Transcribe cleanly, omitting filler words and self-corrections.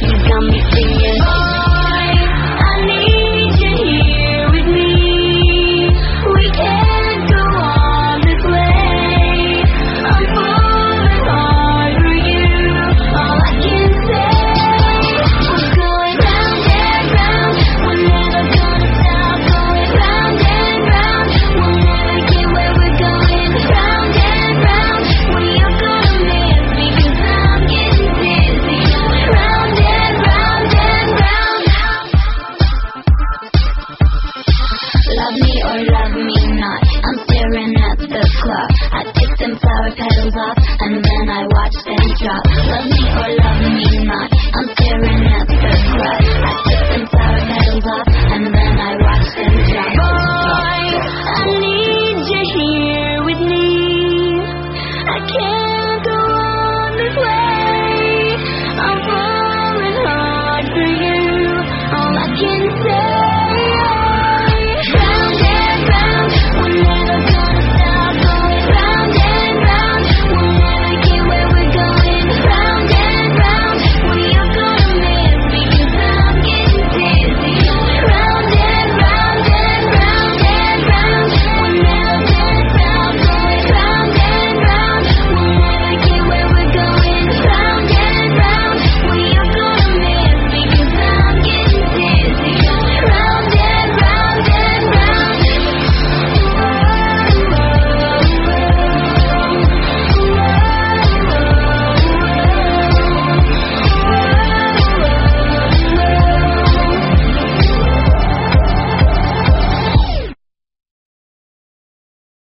You got me singing, boy, I need you here with me. We can't go on this way. I'm falling hard for you. All I can say, we're going round and round. We're never gonna stop going round and round. We'll never get where we're going. Round and round. Well, you're gonna miss me 'cause I'm getting dizzy. Going round and round and round. Love me or love me not, I'm staring at the clock. I take them flower petals off and then I watch them drop. Love me or